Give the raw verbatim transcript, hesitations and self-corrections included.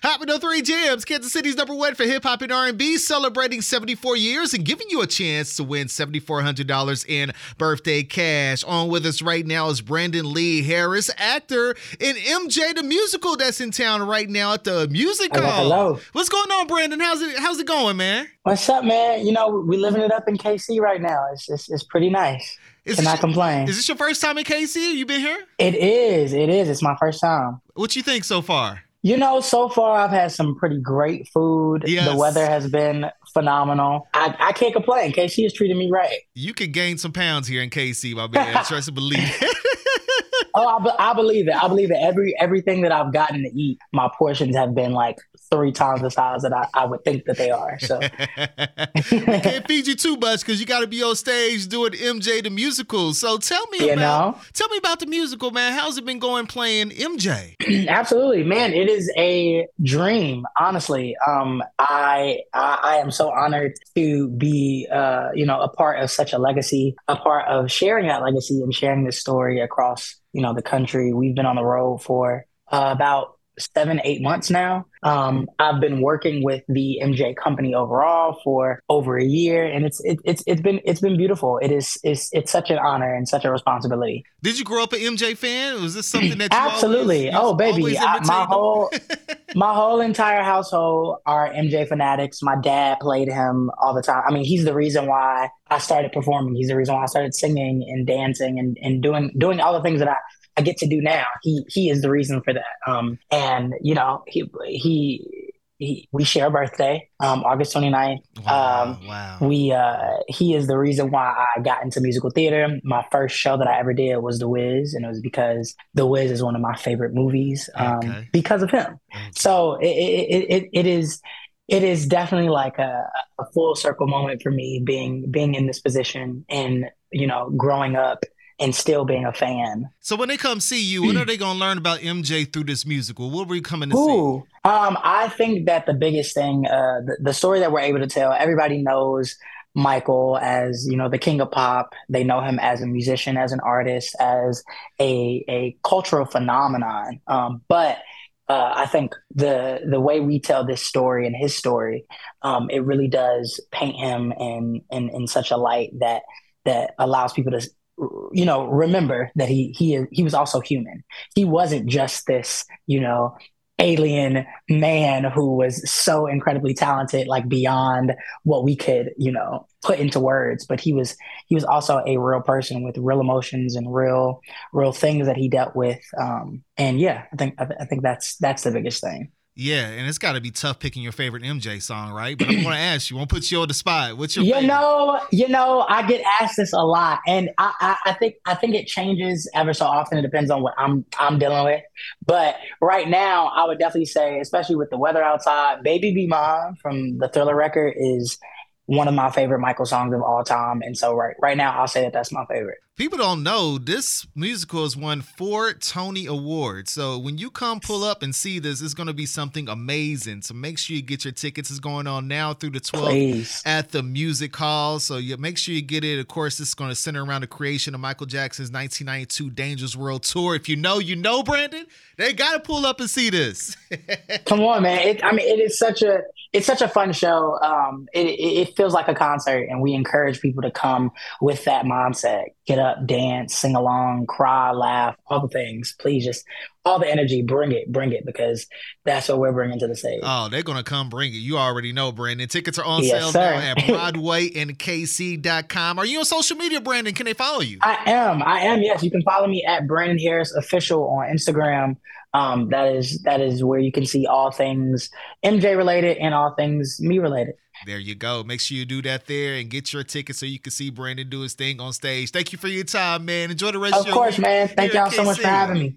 Hot one oh three Jams, Kansas City's number one for hip hop and R and B, celebrating seventy-four years and giving you a chance to win seven thousand four hundred dollars in birthday cash. On with us right now is Brandon Lee Harris, actor in M J the Musical that's in town right now at the Music Hall. Hello, hello. What's going on, Brandon? How's it How's it going, man? What's up, man? You know, we living it up in K C right now. It's it's, it's pretty nice. Is Cannot this, complain. Is this your first time in K C? You been here? It is. It is. It's my first time. What you think so far? You know, so far I've had some pretty great food. Yes. The weather has been phenomenal. I, I can't complain. K C has treated me right. You could gain some pounds here in K C, my man. Trust and believe it. Oh, I, be- I believe it. I believe it. Every everything that I've gotten to eat, my portions have been like three times the size that I, I would think that they are. So we can't feed you too much because you got to be on stage doing M J the Musical. So tell me you about know? tell me about the musical, man. How's it been going playing M J? Absolutely, man. It is a dream, honestly. Um, I, I I am so honored to be, uh, you know, a part of such a legacy, a part of sharing that legacy and sharing this story across, you know, the country. We've been on the road for uh, about seven, eight months now. Um, I've been working with the M J company overall for over a year, and it's it, it's it's been it's been beautiful. It is it's it's such an honor and such a responsibility. Did you grow up an M J fan? Was this something that you absolutely? Always, oh, baby, I, my them? whole my whole entire household are M J fanatics. My dad played him all the time. I mean, he's the reason why I started performing. He's the reason why I started singing and dancing and and doing doing all the things that I. I get to do now. He he is the reason for that. Um, and you know, he he, he we share a birthday, um, August twenty-ninth. Wow, um, wow. We uh, he is the reason why I got into musical theater. My first show that I ever did was The Wiz, and it was because The Wiz is one of my favorite movies. Um, okay. because of him. Okay. So it it, it it is. It is definitely like a, a full circle moment for me being being in this position and you know growing up and still being a fan. So when they come see you, what are they going to learn about M J through this musical? What were you coming to Ooh, see? Um, I think that the biggest thing, uh, the, the story that we're able to tell, everybody knows Michael as, you know, the king of pop. They know him as a musician, as an artist, as a, a cultural phenomenon. Um, but uh, I think the the way we tell this story and his story, um, it really does paint him in, in, in such a light that that allows people to you know, remember that he he he was also human. He wasn't just this, you know, alien man who was so incredibly talented, like beyond what we could, you know, put into words. But he was he was also a real person with real emotions and real real things that he dealt with. Um, and yeah, I think I, th- I think that's that's the biggest thing. Yeah, and it's got to be tough picking your favorite M J song, right? But I'm going to ask you, I won't put you on the spot. What's your you favorite? know, you know, I get asked this a lot, and I, I, I think I think it changes ever so often. It depends on what I'm I'm dealing with. But right now, I would definitely say, especially with the weather outside, "Baby Be Mine" from the Thriller record is one of my favorite Michael songs of all time. And so right right now, I'll say that that's my favorite. People don't know this musical has won four Tony Awards. So when you come pull up and see this, it's going to be something amazing. So make sure you get your tickets. It's going on now through the twelfth Please. At the Music Hall. So you make sure you get it. Of course, it's going to center around the creation of Michael Jackson's nineteen ninety-two Dangerous World Tour. If you know, you know, Brandon. They got to pull up and see this. Come on, man. It, I mean, it is such a it's such a fun show. Um, it, it, it feels like a concert, and we encourage people to come with that mindset. Get up, dance, sing along, cry, laugh, all the things. Please, just all the energy, bring it, bring it, because that's what we're bringing to the stage. Oh, they're going to come bring it. You already know, Brandon. Tickets are on yes, sale sir. now at Broadway and K C dot com. Are you on social media, Brandon? Can they follow you? I am. I am, yes. You can follow me at Brandon Harris Official on Instagram. Um, that is that is where you can see all things M J related and all things me related. There you go. Make sure you do that there and get your ticket so you can see Brandon do his thing on stage. Thank you for your time, man. Enjoy the rest of, of your course, week. man. Thank y'all so much for having me.